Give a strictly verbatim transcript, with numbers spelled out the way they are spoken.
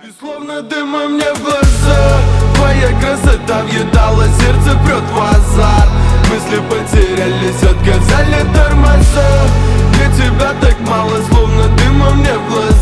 Ты словно дыма мне в глаза. Твоя красота въедала, сердце прет в азарт. Мысли потерялись, отказали тормоза. Для тебя так мало, словно дыма мне в глаза.